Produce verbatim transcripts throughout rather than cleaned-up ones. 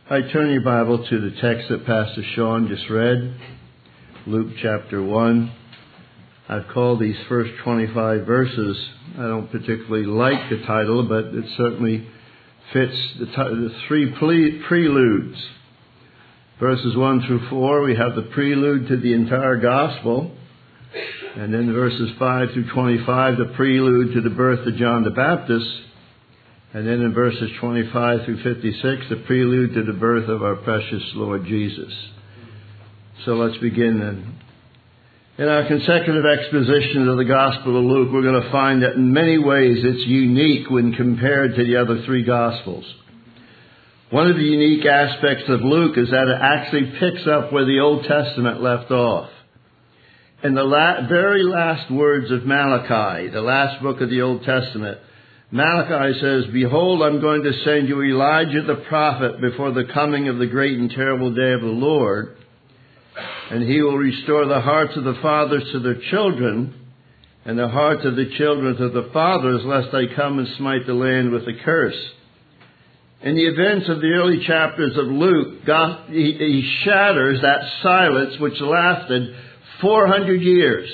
I turn your Bible to the text that Pastor Sean just read, Luke chapter one. I've called these first twenty-five verses. I don't particularly like the title, but it certainly fits the, t- the three ple- preludes. Verses one through four, we have the prelude to the entire gospel. And then verses five through twenty-five, the prelude to the birth of John the Baptist. And then in verses twenty-five through fifty-six, the prelude to the birth of our precious Lord Jesus. So let's begin then. In our consecutive exposition of the Gospel of Luke, we're going to find that in many ways it's unique when compared to the other three Gospels. One of the unique aspects of Luke is that it actually picks up where the Old Testament left off. In the la- very last words of Malachi, the last book of the Old Testament, Malachi says, "Behold, I'm going to send you Elijah the prophet before the coming of the great and terrible day of the Lord. And he will restore the hearts of the fathers to their children, and the hearts of the children to the fathers, lest I come and smite the land with a curse." In the events of the early chapters of Luke, God, he, he shatters that silence which lasted four hundred years.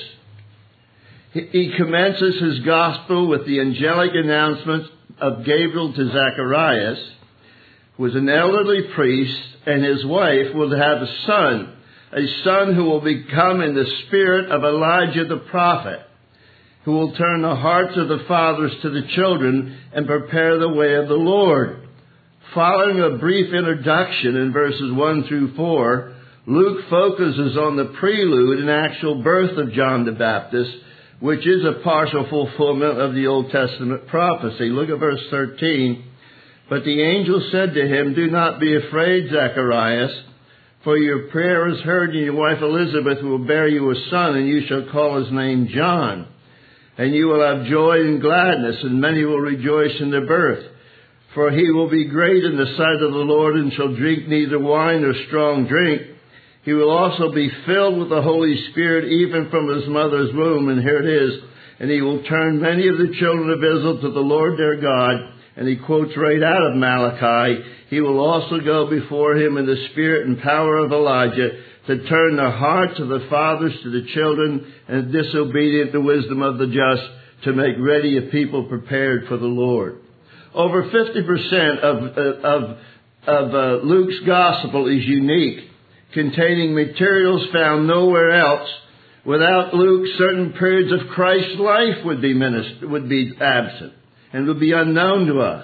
He, he commences his gospel with the angelic announcement of Gabriel to Zacharias, who was an elderly priest, and his wife will have a son. A son who will become in the spirit of Elijah the prophet, who will turn the hearts of the fathers to the children and prepare the way of the Lord. Following a brief introduction in verses one through four, Luke focuses on the prelude and actual birth of John the Baptist, which is a partial fulfillment of the Old Testament prophecy. Look at verse thirteen. "But the angel said to him, 'Do not be afraid, Zacharias, for your prayer is heard, and your wife Elizabeth will bear you a son, and you shall call his name John. And you will have joy and gladness, and many will rejoice in their birth. For he will be great in the sight of the Lord, and shall drink neither wine nor strong drink. He will also be filled with the Holy Spirit, even from his mother's womb.'" And here it is. "And he will turn many of the children of Israel to the Lord their God." And he quotes right out of Malachi, "He will also go before him in the spirit and power of Elijah, to turn the hearts of the fathers to the children, and disobedient the wisdom of the just, to make ready a people prepared for the Lord." Over fifty percent of, of, of uh, Luke's gospel is unique, containing materials found nowhere else. Without Luke, certain periods of Christ's life would be minister, would be absent and would be unknown to us.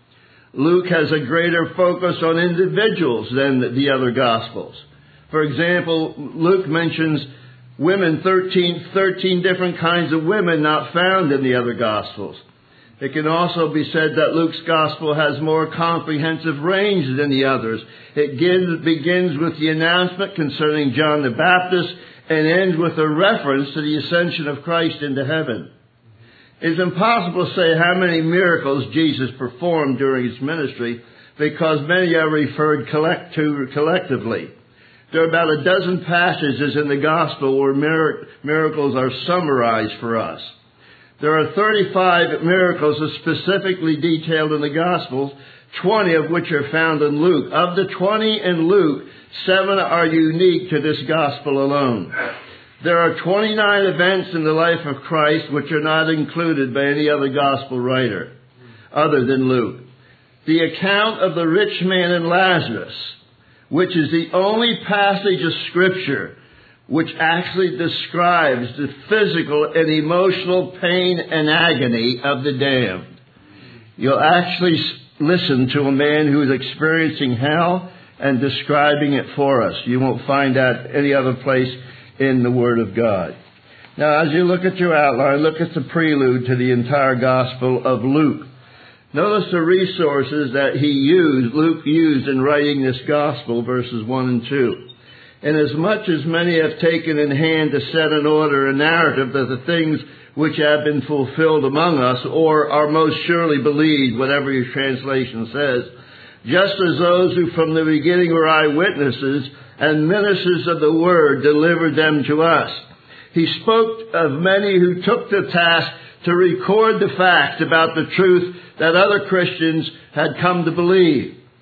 Luke has a greater focus on individuals than the other Gospels. For example, Luke mentions women, thirteen, thirteen different kinds of women not found in the other Gospels. It can also be said that Luke's Gospel has more comprehensive range than the others. It begins, begins with the announcement concerning John the Baptist and ends with a reference to the ascension of Christ into heaven. It's impossible to say how many miracles Jesus performed during his ministry, because many are referred collect to collectively. There are about a dozen passages in the gospel where mir- miracles are summarized for us. There are thirty-five miracles specifically detailed in the gospels, twenty of which are found in Luke. Of the twenty in Luke, seven are unique to this gospel alone. There are twenty-nine events in the life of Christ which are not included by any other gospel writer other than Luke. The account of the rich man and Lazarus, which is the only passage of Scripture which actually describes the physical and emotional pain and agony of the damned. You'll actually listen to a man who is experiencing hell and describing it for us. You won't find that any other place in the Word of God. Now, as you look at your outline, look at the prelude to the entire Gospel of Luke. Notice the resources that he used, Luke used in writing this Gospel, verses one and two. "Inasmuch as many have taken in hand to set in order a narrative of the things which have been fulfilled among us, or are most surely believed," whatever your translation says, "just as those who from the beginning were eyewitnesses and ministers of the word delivered them to us." He spoke of many who took the task to record the facts about the truth that other Christians had come to believe.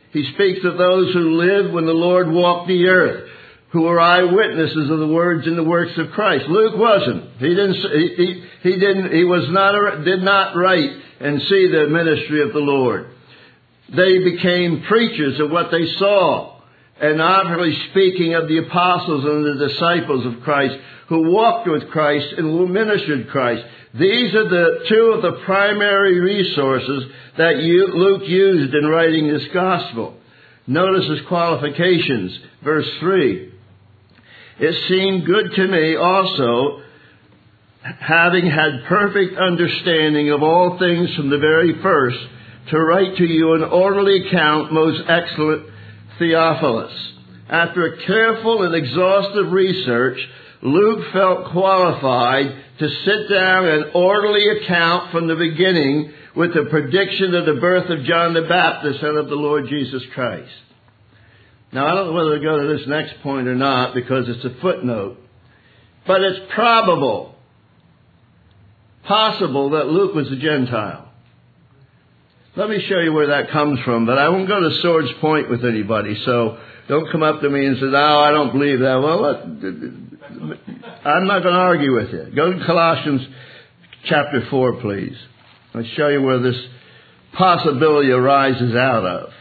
He speaks of those who lived when the Lord walked the earth, who were eyewitnesses of the words and the works of Christ. Luke wasn't. He didn't. He, he, he didn't. He was not. Did not write and see the ministry of the Lord. They became preachers of what they saw, and obviously speaking of the apostles and the disciples of Christ who walked with Christ and who ministered Christ. These are the two of the primary resources that Luke used in writing this gospel. Notice his qualifications. Verse three. It seemed good to me also, having had perfect understanding of all things from the very first, to write to you an orderly account, most excellent Theophilus. After a careful and exhaustive research, Luke felt qualified to sit down an orderly account from the beginning with the prediction of the birth of John the Baptist and of the Lord Jesus Christ. Now, I don't know whether to go to this next point or not because it's a footnote, but it's probable, possible that Luke was a Gentile. Let me show you where that comes from, but I won't go to sword's point with anybody, so don't come up to me and say, no, I don't believe that. Well, what? I'm not going to argue with you. Go to Colossians chapter four, please. I'll show you where this possibility arises out of.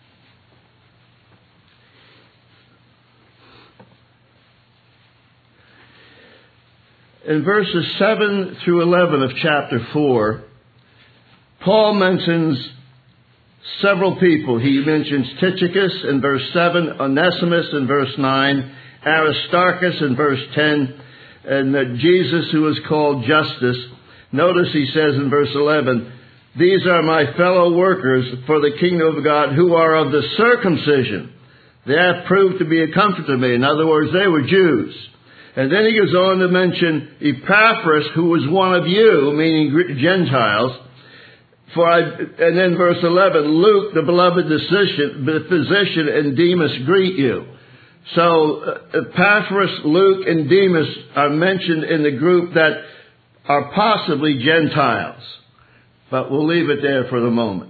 In verses seven through eleven of chapter four, Paul mentions several people. He mentions Tychicus in verse seven, Onesimus in verse nine, Aristarchus in verse ten, and uh, Jesus who is called Justus. Notice he says in verse eleven, these are my fellow workers for the kingdom of God who are of the circumcision. They have proved to be a comfort to me. In other words, they were Jews. And then he goes on to mention Epaphras, who was one of you, meaning Gentiles. For I, and then verse eleven, Luke, the beloved physician, the physician, and Demas greet you. So uh, Epaphras, Luke, and Demas are mentioned in the group that are possibly Gentiles. But we'll leave it there for the moment.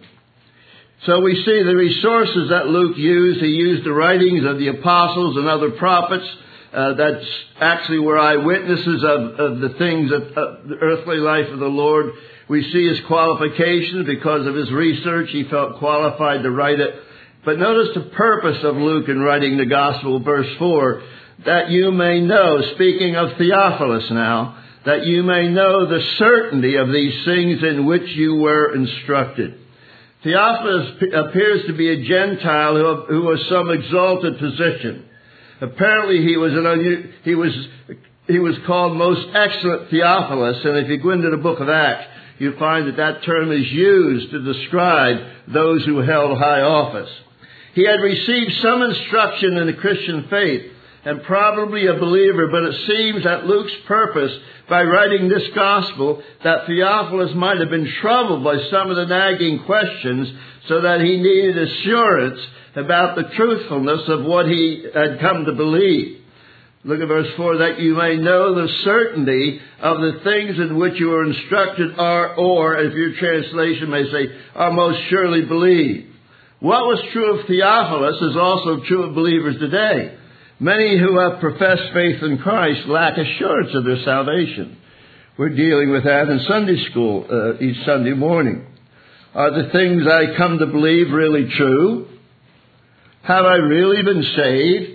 So we see the resources that Luke used. He used the writings of the apostles and other prophets uh, that actually were eyewitnesses of, of the things of, of the earthly life of the Lord. We see his qualifications because of his research. He felt qualified to write it. But notice the purpose of Luke in writing the gospel, verse four, that you may know, speaking of Theophilus now, that you may know the certainty of these things in which you were instructed. Theophilus appears to be a Gentile who, who was some exalted position. Apparently he was an he was he was called most excellent Theophilus, and if you go into the book of Acts, you find that that term is used to describe those who held high office. He had received some instruction in the Christian faith and probably a believer, but it seems that Luke's purpose by writing this gospel that Theophilus might have been troubled by some of the nagging questions so that he needed assurance about the truthfulness of what he had come to believe. Look at verse four, that you may know the certainty of the things in which you are instructed are, or, if your translation may say, are most surely believed. What was true of Theophilus is also true of believers today. Many who have professed faith in Christ lack assurance of their salvation. We're dealing with that in Sunday school uh, each Sunday morning. Are the things I come to believe really true? Have I really been saved?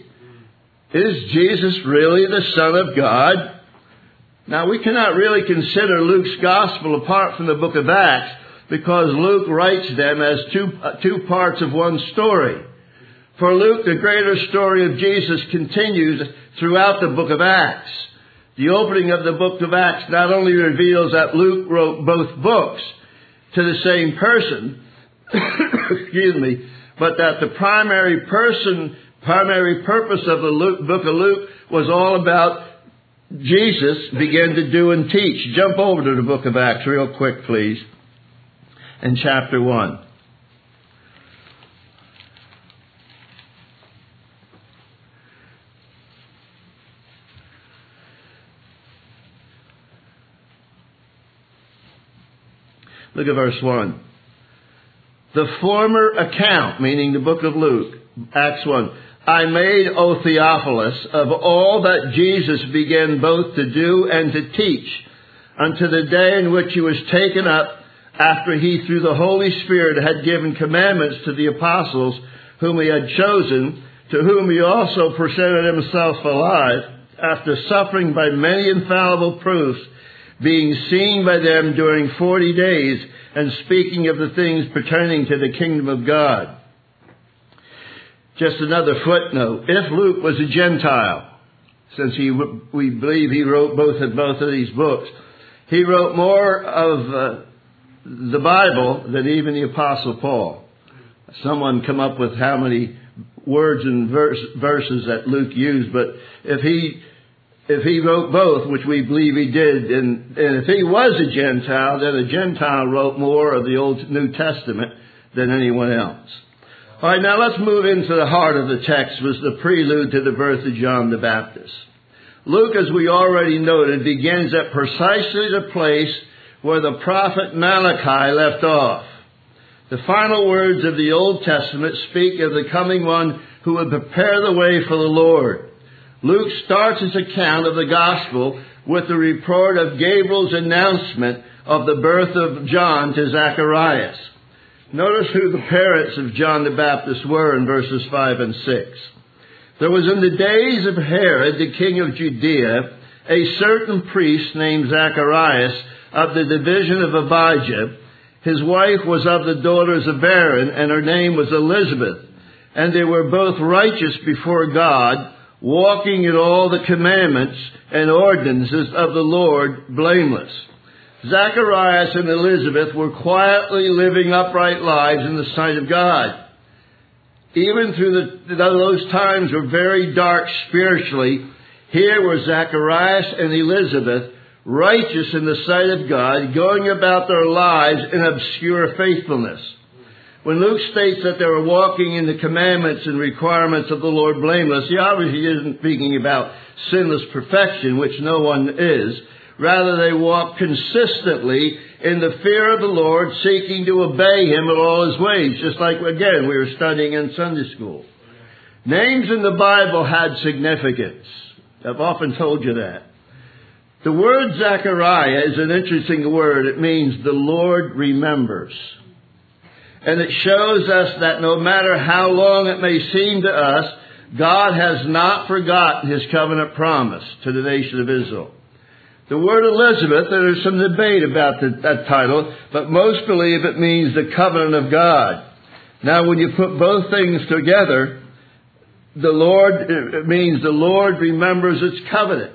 Is Jesus really the Son of God? Now, we cannot really consider Luke's gospel apart from the book of Acts because Luke writes them as two, uh, two parts of one story. For Luke, the greater story of Jesus continues throughout the book of Acts. The opening of the book of Acts not only reveals that Luke wrote both books to the same person, excuse me, but that the primary person, primary purpose of the Luke, book of Luke was all about Jesus began to do and teach. Jump over to the book of Acts real quick, please, in chapter one. Look at verse one. The former account, meaning the book of Luke, Acts one, I made, O Theophilus, of all that Jesus began both to do and to teach, unto the day in which he was taken up, after he through the Holy Spirit had given commandments to the apostles whom he had chosen, to whom he also presented himself alive, after suffering by many infallible proofs, being seen by them during forty days, and speaking of the things pertaining to the kingdom of God. Just another footnote. If Luke was a Gentile, since he, we believe he wrote both of both of these books, he wrote more of uh, the Bible than even the Apostle Paul. Someone come up with how many words and verse, verses that Luke used, but if he if he wrote both, which we believe he did, and, and if he was a Gentile, then a Gentile wrote more of the Old New Testament than anyone else. All right, now let's move into the heart of the text, was the prelude to the birth of John the Baptist. Luke, as we already noted, begins at precisely the place where the prophet Malachi left off. The final words of the Old Testament speak of the coming one who would prepare the way for the Lord. Luke starts his account of the gospel with the report of Gabriel's announcement of the birth of John to Zacharias. Notice who the parents of John the Baptist were in verses five and six. There was in the days of Herod, the king of Judea, a certain priest named Zacharias of the division of Abijah. His wife was of the daughters of Aaron, and her name was Elizabeth. And they were both righteous before God, walking in all the commandments and ordinances of the Lord blameless. Zacharias and Elizabeth were quietly living upright lives in the sight of God. Even through the, those times were very dark spiritually, here were Zacharias and Elizabeth, righteous in the sight of God, going about their lives in obscure faithfulness. When Luke states that they were walking in the commandments and requirements of the Lord blameless, he obviously isn't speaking about sinless perfection, which no one is. Rather, they walked consistently in the fear of the Lord, seeking to obey him in all his ways, just like, again, we were studying in Sunday school. Names in the Bible had significance. I've often told you that. The word Zechariah is an interesting word. It means the Lord remembers. And it shows us that no matter how long it may seem to us, God has not forgotten his covenant promise to the nation of Israel. The word Elizabeth, there is some debate about the, that title, but most believe it means the covenant of God. Now, when you put both things together, the Lord, it means the Lord remembers its covenant.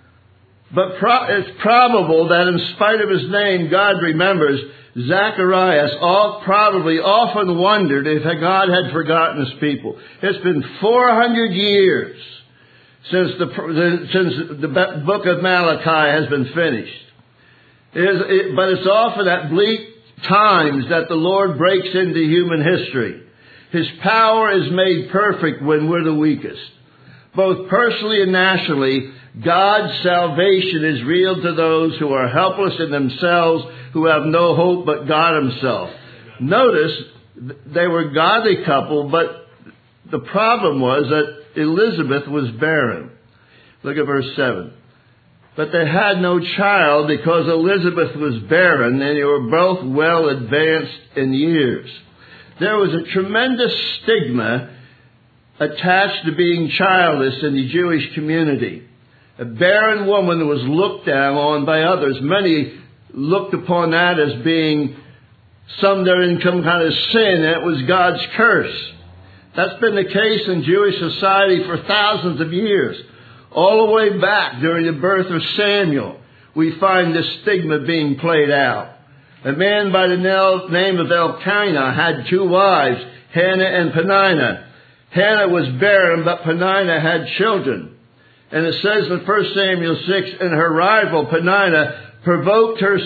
But pro- it's probable that in spite of his name, God remembers. Zacharias all probably often wondered if God had forgotten his people. It's been four hundred years since the, since the book of Malachi has been finished. It is, it, but it's often at bleak times that the Lord breaks into human history. His power is made perfect when we're the weakest. Both personally and nationally, God's salvation is real to those who are helpless in themselves, who have no hope but God himself. Notice, they were a godly couple, but the problem was that Elizabeth was barren. Look at verse seven. But they had no child because Elizabeth was barren, and they were both well advanced in years. There was a tremendous stigma attached to being childless in the Jewish community. A barren woman was looked down on by others. Many looked upon that as being some there in some kind of sin, and it was God's curse. That's been the case in Jewish society for thousands of years. All the way back during the birth of Samuel, we find this stigma being played out. A man by the name of Elkanah had two wives, Hannah and Peninnah. Hannah was barren, but Peninnah had children. And it says in First Samuel six, and her rival Peninnah provoked her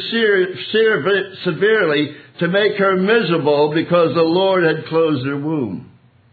severely to make her miserable because the Lord had closed her womb.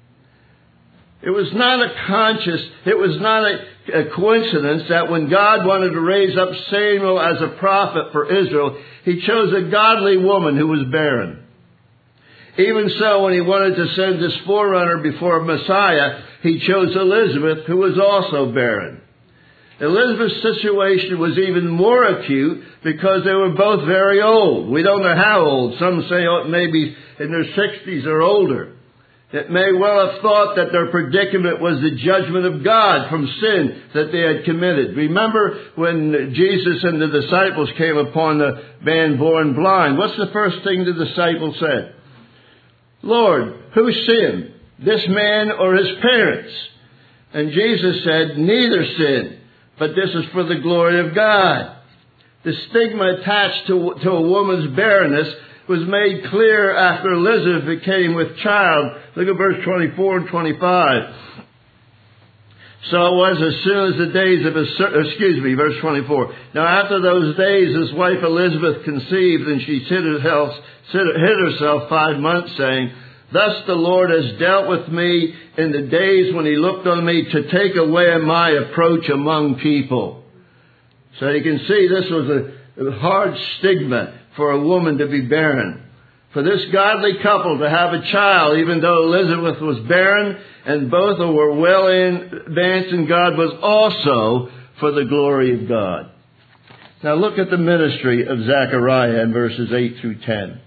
It was not a conscious, it was not a, a coincidence that when God wanted to raise up Samuel as a prophet for Israel, he chose a godly woman who was barren. Even so, when he wanted to send his forerunner before Messiah, he chose Elizabeth, who was also barren. Elizabeth's situation was even more acute because they were both very old. We don't know how old. Some say maybe in their sixties or older. It may well have thought that their predicament was the judgment of God from sin that they had committed. Remember when Jesus and the disciples came upon the man born blind? What's the first thing the disciples said? Lord, who sinned, this man or his parents? And Jesus said, neither sinned, but this is for the glory of God. The stigma attached to, to a woman's barrenness was made clear after Elizabeth became with child. Look at verse twenty-four and twenty-five. So it was as soon as the days of his, excuse me, verse twenty-four. Now after those days his wife Elizabeth conceived, and she hid herself, hid herself five months, saying, thus the Lord has dealt with me in the days when he looked on me to take away my approach among people. So you can see this was a, a hard stigma for a woman to be barren. For this godly couple to have a child, even though Elizabeth was barren and both were well advanced in God, was also for the glory of God. Now look at the ministry of Zechariah in verses eight through ten.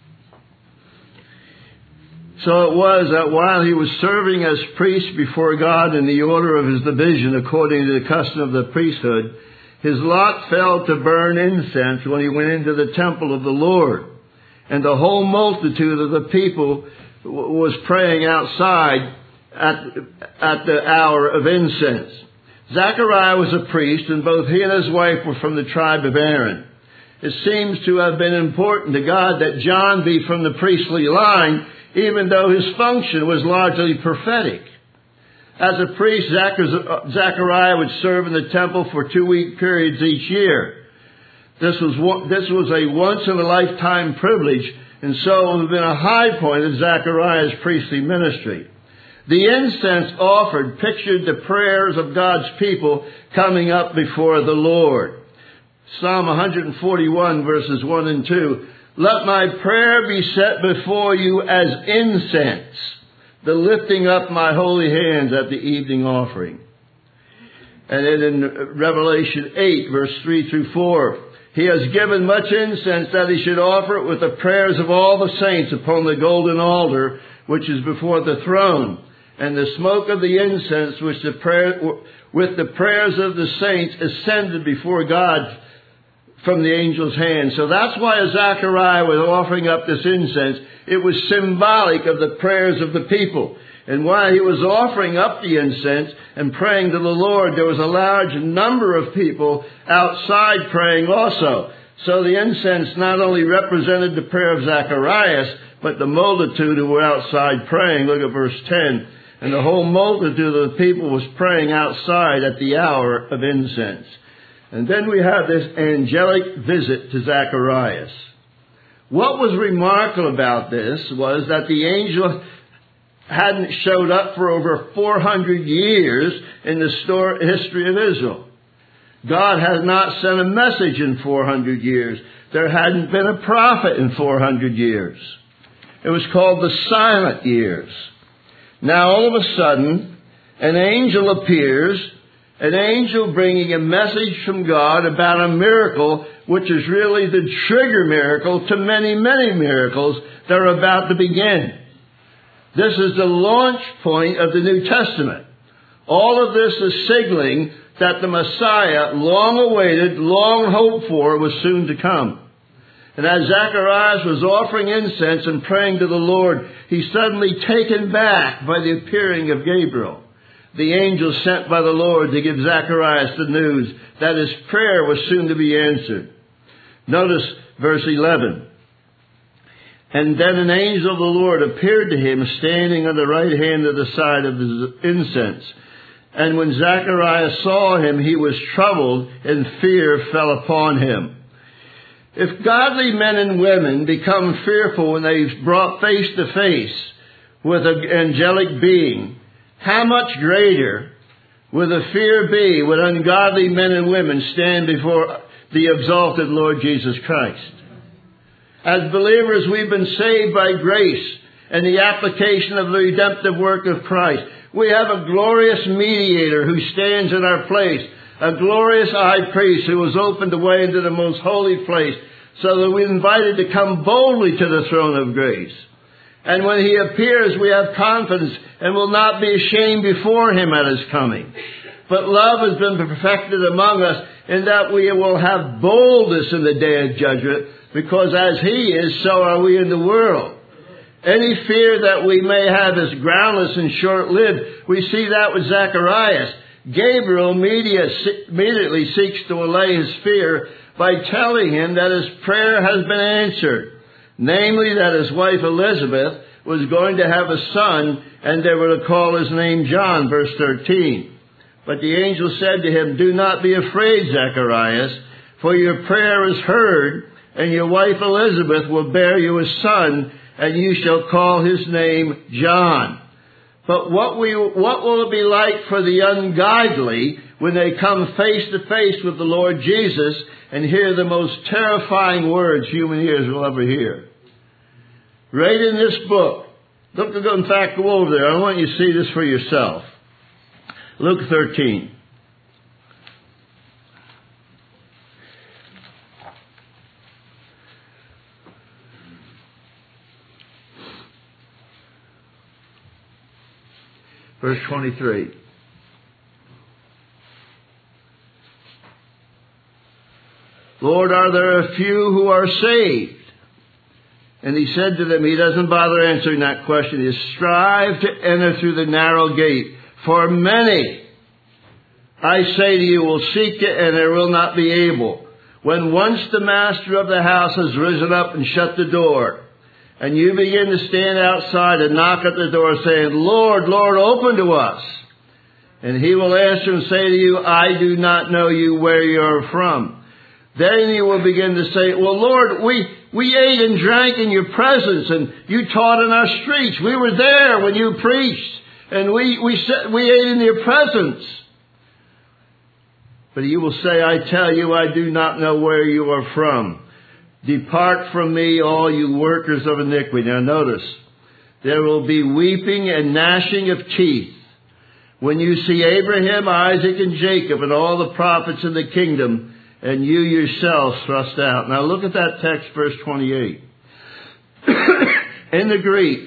So it was that while he was serving as priest before God in the order of his division according to the custom of the priesthood, his lot fell to burn incense when he went into the temple of the Lord. And the whole multitude of the people was praying outside at, at the hour of incense. Zechariah was a priest, and both he and his wife were from the tribe of Aaron. It seems to have been important to God that John be from the priestly line, even though his function was largely prophetic. As a priest, Zechariah would serve in the temple for two-week periods each year. This was this was a once-in-a-lifetime privilege, and so it would have been a high point of Zechariah's priestly ministry. The incense offered pictured the prayers of God's people coming up before the Lord. Psalm one forty-one, verses one and two. Let my prayer be set before you as incense, the lifting up my holy hands at the evening offering. And then in Revelation eight, verse three through four, he has given much incense that he should offer it with the prayers of all the saints upon the golden altar, which is before the throne. And the smoke of the incense, which the prayer, with the prayers of the saints, ascended before God from the angel's hand. So that's why Zechariah was offering up this incense. It was symbolic of the prayers of the people. And while he was offering up the incense and praying to the Lord, there was a large number of people outside praying also. So the incense not only represented the prayer of Zacharias, but the multitude who were outside praying. Look at verse ten. And the whole multitude of the people was praying outside at the hour of incense. And then we have this angelic visit to Zacharias. What was remarkable about this was that the angel hadn't showed up for over four hundred years in the story, history of Israel. God has not sent a message in four hundred years. There hadn't been a prophet in four hundred years. It was called the silent years. Now all of a sudden, an angel appears, an angel bringing a message from God about a miracle which is really the trigger miracle to many, many miracles that are about to begin. This is the launch point of the New Testament. All of this is signaling that the Messiah, long awaited, long hoped for, was soon to come. And as Zacharias was offering incense and praying to the Lord, he's suddenly taken back by the appearing of Gabriel, the angel sent by the Lord to give Zacharias the news that his prayer was soon to be answered. Notice verse eleven. And then an angel of the Lord appeared to him, standing on the right hand of the side of the incense. And when Zacharias saw him, he was troubled, and fear fell upon him. If godly men and women become fearful when they're brought face to face with an angelic being, how much greater will the fear be when ungodly men and women stand before the exalted Lord Jesus Christ? As believers, we've been saved by grace and the application of the redemptive work of Christ. We have a glorious mediator who stands in our place, a glorious high priest who has opened the way into the most holy place, so that we're invited to come boldly to the throne of grace. And when he appears, we have confidence and will not be ashamed before him at his coming. But love has been perfected among us in that we will have boldness in the day of judgment, because as he is, so are we in the world. Any fear that we may have is groundless and short-lived. We see that with Zacharias. Gabriel immediately seeks to allay his fear by telling him that his prayer has been answered. Namely, that his wife Elizabeth was going to have a son, and they were to call his name John, verse thirteen. But the angel said to him, "Do not be afraid, Zacharias, for your prayer is heard, and your wife Elizabeth will bear you a son, and you shall call his name John." But what we, what will it be like for the ungodly when they come face to face with the Lord Jesus and hear the most terrifying words human ears will ever hear? Right in this book. Look, in fact, go over there. I want you to see this for yourself. Luke thirteen. Verse twenty-three. Lord, are there a few who are saved? And he said to them, he doesn't bother answering that question. He says, strive to enter through the narrow gate. For many, I say to you, will seek it and they will not be able. When once the master of the house has risen up and shut the door, and you begin to stand outside and knock at the door saying, Lord, Lord, open to us. And he will answer and say to you, I do not know you, where you are from. Then you will begin to say, well, Lord, we, we ate and drank in your presence, and you taught in our streets. We were there when you preached, and we, we, we ate in your presence. But you will say, I tell you, I do not know where you are from. Depart from me, all you workers of iniquity. Now notice, there will be weeping and gnashing of teeth when you see Abraham, Isaac, and Jacob, and all the prophets in the kingdom, and you yourselves thrust out. Now look at that text, verse twenty-eight. In the Greek,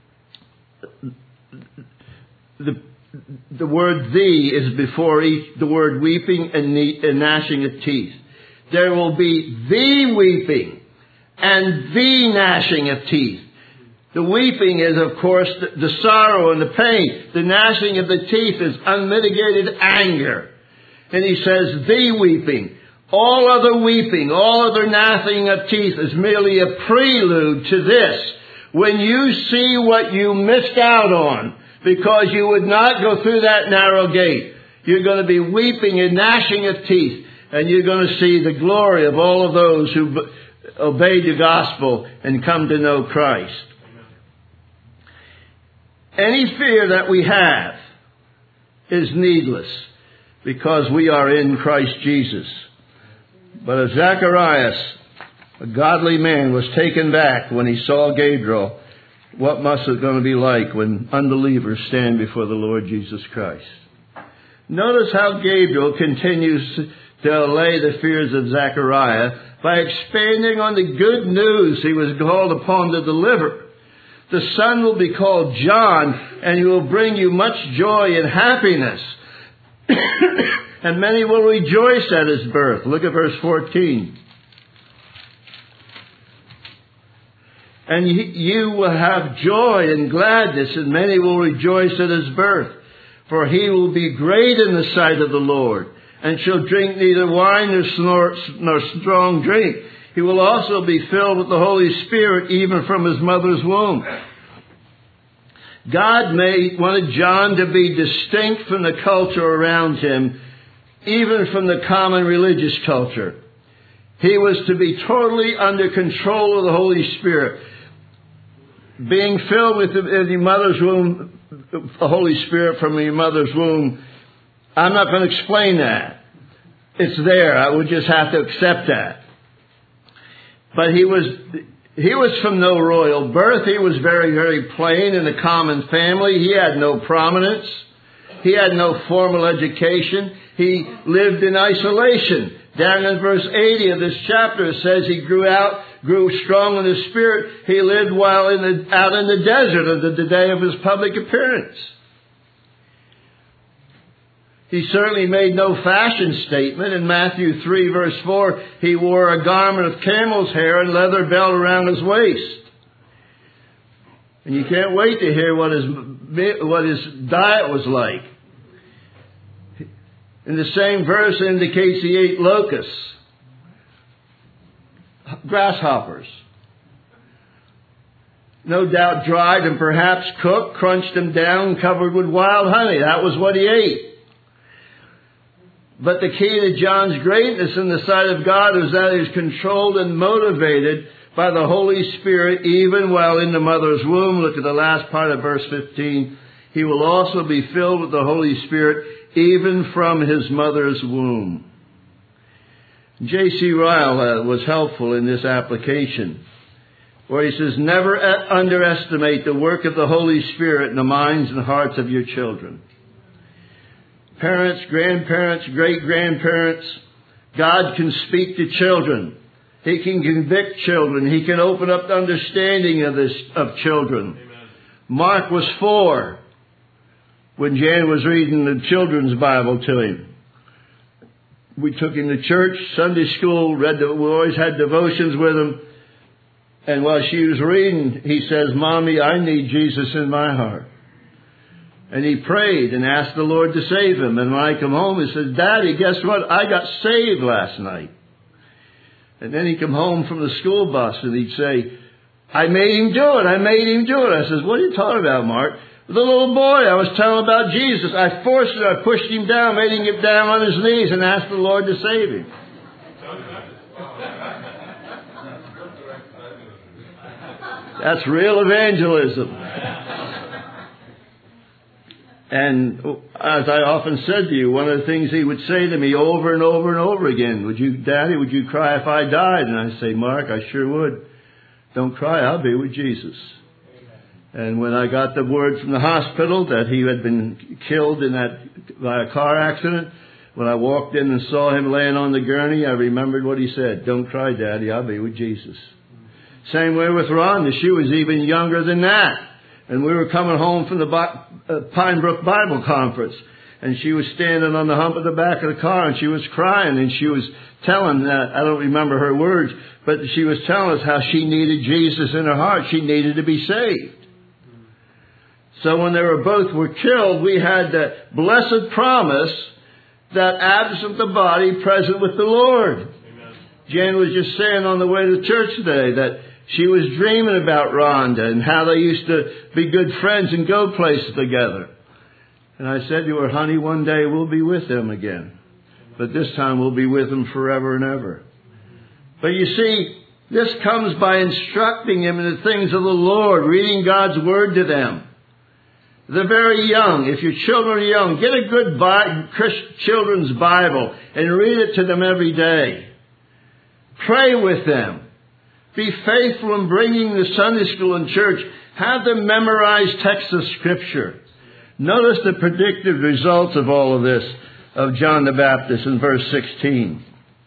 the, the word thee is before each, the word weeping and, and gnashing of teeth. There will be the weeping and the gnashing of teeth. The weeping is, of course, the, the sorrow and the pain. The gnashing of the teeth is unmitigated anger. And he says, the weeping. All other weeping, all other gnashing of teeth is merely a prelude to this. When you see what you missed out on because you would not go through that narrow gate, you're going to be weeping and gnashing of teeth. And you're going to see the glory of all of those who obeyed the gospel and come to know Christ. Any fear that we have is needless because we are in Christ Jesus. But as Zacharias, a godly man, was taken back when he saw Gabriel, what must it going to be like when unbelievers stand before the Lord Jesus Christ? Notice how Gabriel continues to allay the fears of Zechariah by expanding on the good news he was called upon to deliver. The son will be called John, and he will bring you much joy and happiness. And many will rejoice at his birth. Look at verse fourteen. And you will have joy and gladness, and many will rejoice at his birth. For he will be great in the sight of the Lord, and shall drink neither wine nor, nor strong drink. He will also be filled with the Holy Spirit, even from his mother's womb. God made, wanted John to be distinct from the culture around him, even from the common religious culture. He was to be totally under control of the Holy Spirit. Being filled with the, the mother's womb, the Holy Spirit from your mother's womb, I'm not going to explain that. It's there. I would just have to accept that. But he was, He was from no royal birth. He was very, very plain in a common family. He had no prominence. He had no formal education. He lived in isolation. Down in verse eighty of this chapter it says he grew out, grew strong in the Spirit. He lived while in the, out in the desert of the, the day of his public appearance. He certainly made no fashion statement. In Matthew three verse four, he wore a garment of camel's hair and leather belt around his waist. And you can't wait to hear what his, what his diet was like. In the same verse it indicates he ate locusts, grasshoppers. No doubt dried and perhaps cooked, crunched them down, covered with wild honey. That was what he ate. But the key to John's greatness in the sight of God is that he was controlled and motivated by the Holy Spirit even while in the mother's womb. Look at the last part of verse fifteen. He will also be filled with the Holy Spirit even from his mother's womb. J C Ryle uh, was helpful in this application, where he says, never underestimate the work of the Holy Spirit in the minds and hearts of your children. Parents, grandparents, great-grandparents, God can speak to children. He can convict children. He can open up the understanding of this of children. Amen. Mark was four when Jan was reading the children's Bible to him. We took him to church, Sunday school, read the, we always had devotions with him. And while she was reading, he says, Mommy, I need Jesus in my heart. And he prayed and asked the Lord to save him. And when I come home, he says, Daddy, guess what? I got saved last night. And then he'd come home from the school bus and he'd say, I made him do it. I made him do it. I says, what are you talking about, Mark? The little boy, I was telling about Jesus. I forced him. I pushed him down, made him get down on his knees and asked the Lord to save him. That's real evangelism. And as I often said to you, one of the things he would say to me over and over and over again, would you, Daddy, would you cry if I died? And I say, Mark, I sure would. Don't cry, I'll be with Jesus. And when I got the word from the hospital that he had been killed in that by a car accident, when I walked in and saw him laying on the gurney, I remembered what he said. Don't cry, Daddy, I'll be with Jesus. Same way with Rhonda. She was even younger than that. And we were coming home from the Pine Brook Bible Conference. And she was standing on the hump of the back of the car and she was crying and she was telling, uh, I don't remember her words, but she was telling us how she needed Jesus in her heart. She needed to be saved. So when they were both were killed, we had that blessed promise that absent the body, present with the Lord. Amen. Jan was just saying on the way to church today that she was dreaming about Rhonda and how they used to be good friends and go places together. And I said to her, honey, one day we'll be with them again. But this time we'll be with them forever and ever. But you see, this comes by instructing them in the things of the Lord, reading God's Word to them. They're very young. If your children are young, get a good Bi- children's Bible and read it to them every day. Pray with them. Be faithful in bringing the Sunday school and church. Have them memorize texts of Scripture. Notice the predicted results of all of this, of John the Baptist in verse sixteen.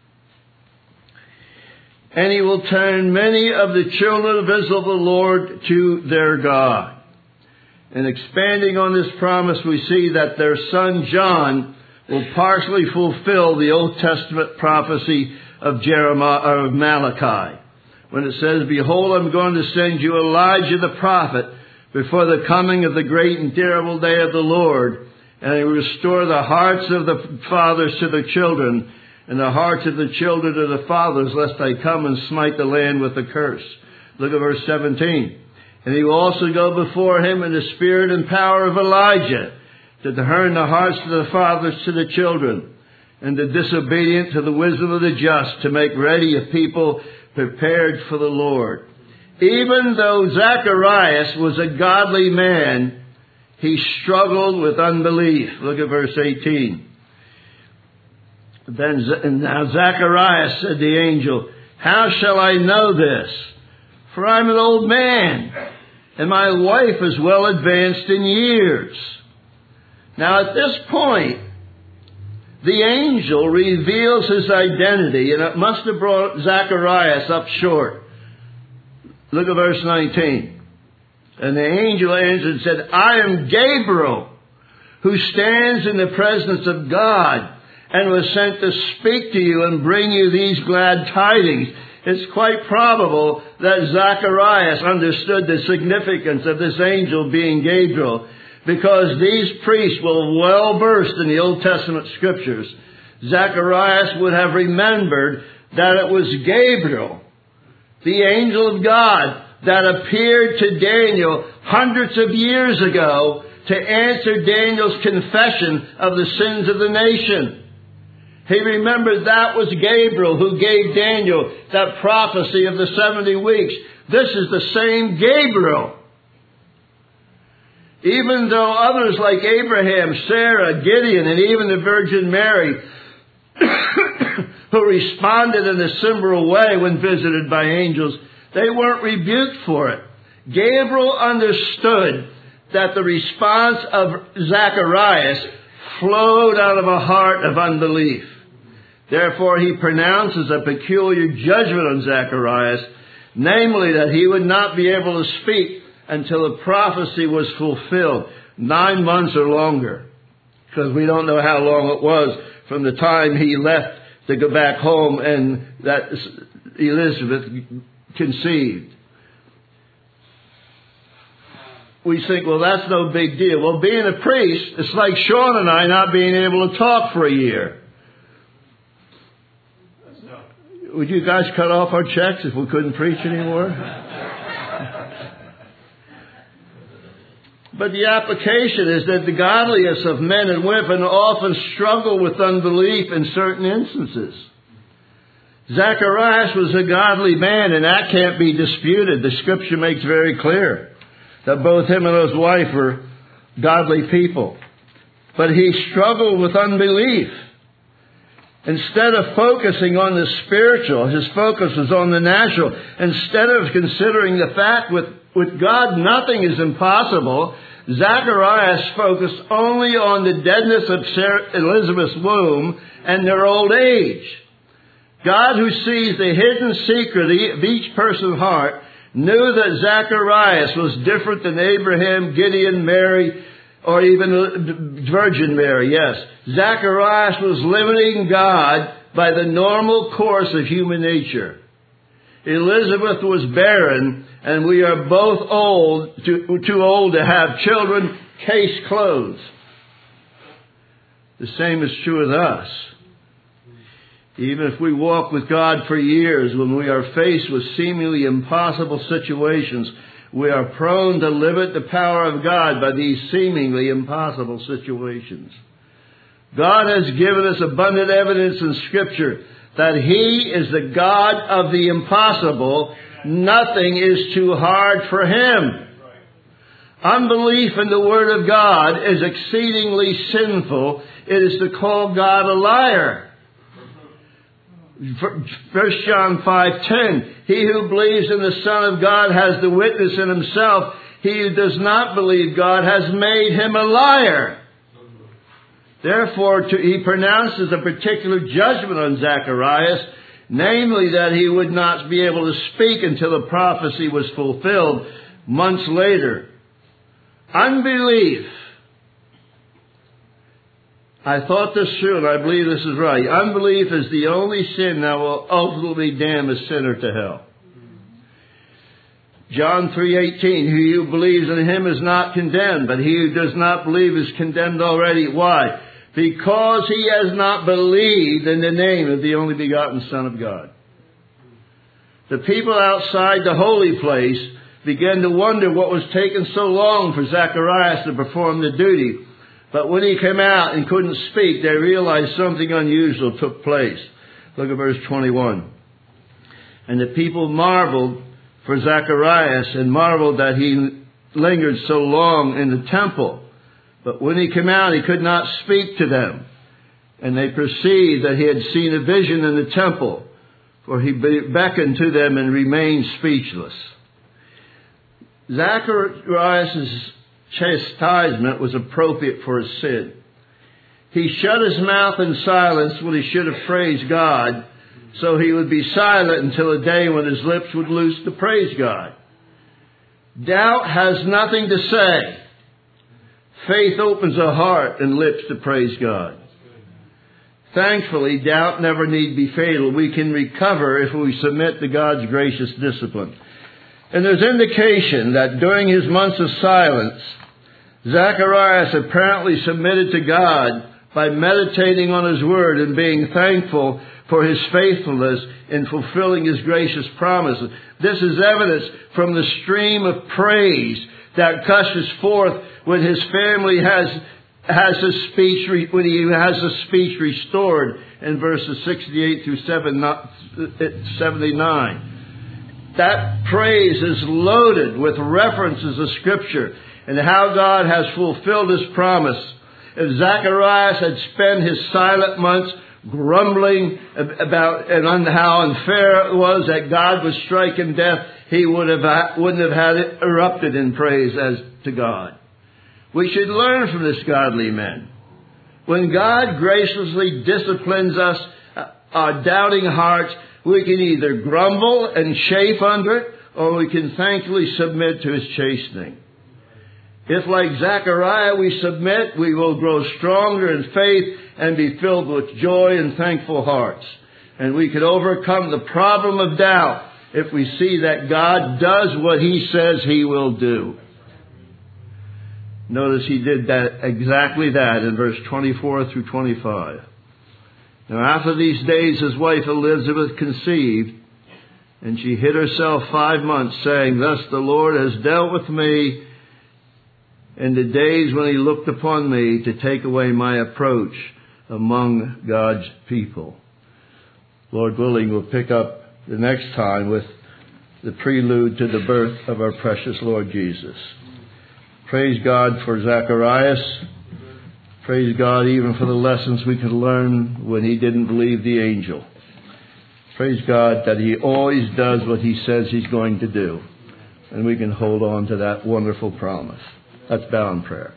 And he will turn many of the children of Israel, the Lord, to their God. And expanding on this promise, we see that their son John will partially fulfill the Old Testament prophecy of Jeremiah, or of Malachi, when it says, Behold, I'm going to send you Elijah the prophet before the coming of the great and terrible day of the Lord, and he will restore the hearts of the fathers to the children, and the hearts of the children to the fathers, lest I come and smite the land with a curse. Look at verse seventeen. And he will also go before him in the spirit and power of Elijah, to turn the hearts of the fathers to the children, and the disobedient to the wisdom of the just, to make ready a people prepared for the Lord. Even though Zacharias was a godly man, he struggled with unbelief. Look at verse eighteen. Then now Zacharias said to the angel, How shall I know this? for I'm an old man, and my wife is well advanced in years." Now at this point, the angel reveals his identity, and it must have brought Zacharias up short. Look at verse nineteen. "And the angel answered and said, I am Gabriel, who stands in the presence of God, and was sent to speak to you and bring you these glad tidings." It's quite probable that Zacharias understood the significance of this angel being Gabriel, because these priests were well versed in the Old Testament scriptures. Zacharias would have remembered that it was Gabriel, the angel of God, that appeared to Daniel hundreds of years ago to answer Daniel's confession of the sins of the nation. He remembered that was Gabriel who gave Daniel that prophecy of the seventy weeks. This is the same Gabriel. Even though others like Abraham, Sarah, Gideon, and even the Virgin Mary, who responded in a similar way when visited by angels, they weren't rebuked for it. Gabriel understood that the response of Zacharias flowed out of a heart of unbelief. Therefore, he pronounces a peculiar judgment on Zacharias, namely that he would not be able to speak until the prophecy was fulfilled, nine months or longer, because we don't know how long it was from the time he left to go back home and that Elizabeth conceived. We think, well, that's no big deal. Well, being a priest, it's like Sean and I not being able to talk for a year. Would you guys cut off our checks if we couldn't preach anymore? But the application is that the godliest of men and women often struggle with unbelief in certain instances. Zacharias was a godly man, and that can't be disputed. The scripture makes very clear that both him and his wife were godly people. But he struggled with unbelief. Instead of focusing on the spiritual, his focus was on the natural. Instead of considering the fact with, with God nothing is impossible, Zacharias focused only on the deadness of Sarah, Elizabeth's womb and their old age. God, who sees the hidden secret of each person's heart, knew that Zacharias was different than Abraham, Gideon, Mary, or even Virgin Mary, yes. Zacharias was limiting God by the normal course of human nature. Elizabeth was barren, and we are both old, too, too old to have children. Case closed. The same is true with us. Even if we walk with God for years, when we are faced with seemingly impossible situations, we are prone to limit the power of God by these seemingly impossible situations. God has given us abundant evidence in Scripture that He is the God of the impossible. Nothing is too hard for Him. Unbelief in the Word of God is exceedingly sinful. It is to call God a liar. First John five ten, he who believes in the Son of God has the witness in himself. He who does not believe God has made him a liar. Therefore, to, he pronounces a particular judgment on Zacharias, namely that he would not be able to speak until the prophecy was fulfilled months later. Unbelief. I thought this through, and I believe this is right. Unbelief is the only sin that will ultimately damn a sinner to hell. John three eighteen, he who believes in Him is not condemned, but he who does not believe is condemned already. Why? Because he has not believed in the name of the only begotten Son of God. The people outside the holy place began to wonder what was taking so long for Zacharias to perform the duty. But when he came out and couldn't speak, they realized something unusual took place. Look at verse twenty-one. And the people marveled for Zacharias and marveled that he lingered so long in the temple. But when he came out, he could not speak to them. And they perceived that he had seen a vision in the temple, for he beckoned to them and remained speechless. Zacharias' chastisement was appropriate for his sin. He shut his mouth in silence when he should have praised God, so he would be silent until a day when his lips would loose to praise God. Doubt has nothing to say. Faith opens a heart and lips to praise God. Thankfully, doubt never need be fatal. We can recover if we submit to God's gracious discipline. And there's indication that during his months of silence, Zacharias apparently submitted to God by meditating on His Word and being thankful for His faithfulness in fulfilling His gracious promises. This is evidence from the stream of praise that gushes forth when his family has has his speech when he has his speech restored in verses sixty-eight through seventy-nine. That praise is loaded with references of Scripture and how God has fulfilled His promise. If Zacharias had spent his silent months grumbling about and on how unfair it was that God would strike him death, he would have wouldn't have had it erupted in praise as to God. We should learn from this godly man. When God graciously disciplines us, our doubting hearts, we can either grumble and chafe under it, or we can thankfully submit to His chastening. If, like Zechariah, we submit, we will grow stronger in faith and be filled with joy and thankful hearts. And we can overcome the problem of doubt if we see that God does what He says He will do. Notice he did that exactly that in verse twenty-four through twenty-five. Now after these days his wife Elizabeth conceived, and she hid herself five months, saying, Thus the Lord has dealt with me in the days when He looked upon me to take away my approach among God's people. Lord willing, we'll pick up the next time with the prelude to the birth of our precious Lord Jesus. Praise God for Zacharias. Praise God even for the lessons we could learn when he didn't believe the angel. Praise God that He always does what He says He's going to do. And we can hold on to that wonderful promise. Let's bow in prayer.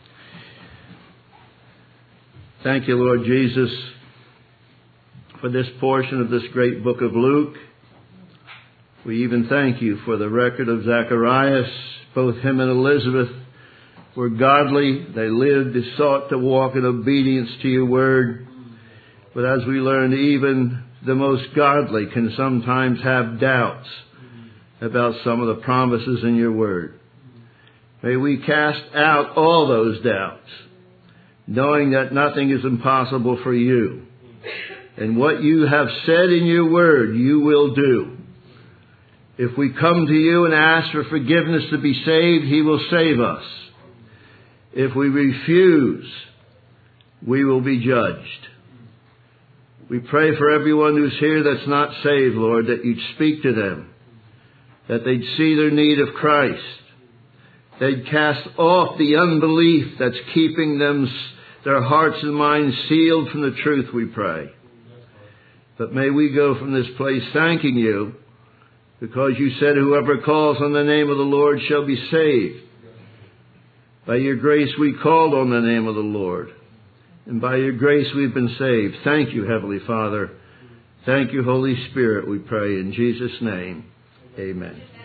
Thank you, Lord Jesus, for this portion of this great book of Luke. We even thank You for the record of Zacharias. Both him and Elizabeth were godly. They lived, they sought to walk in obedience to Your word. But as we learned, even the most godly can sometimes have doubts about some of the promises in Your word. May we cast out all those doubts, knowing that nothing is impossible for You. And what You have said in Your word, You will do. If we come to You and ask for forgiveness to be saved, He will save us. If we refuse, we will be judged. We pray for everyone who's here that's not saved, Lord, that You'd speak to them, that they'd see their need of Christ. They'd cast off the unbelief that's keeping them, their hearts and minds sealed from the truth, we pray. But may we go from this place thanking You, because You said whoever calls on the name of the Lord shall be saved. By Your grace we called on the name of the Lord. And by Your grace we've been saved. Thank You, Heavenly Father. Thank You, Holy Spirit, we pray in Jesus' name. Amen.